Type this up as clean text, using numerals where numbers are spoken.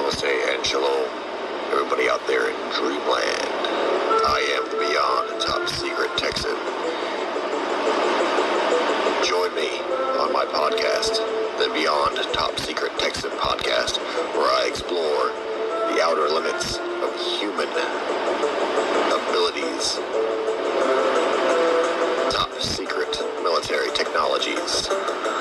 Namaste and Shalom, everybody out there in Dreamland. I am the Beyond Top Secret Texan. Join me on my podcast, the Beyond Top Secret Texan podcast, where I explore the outer limits of human abilities, top secret military technologies,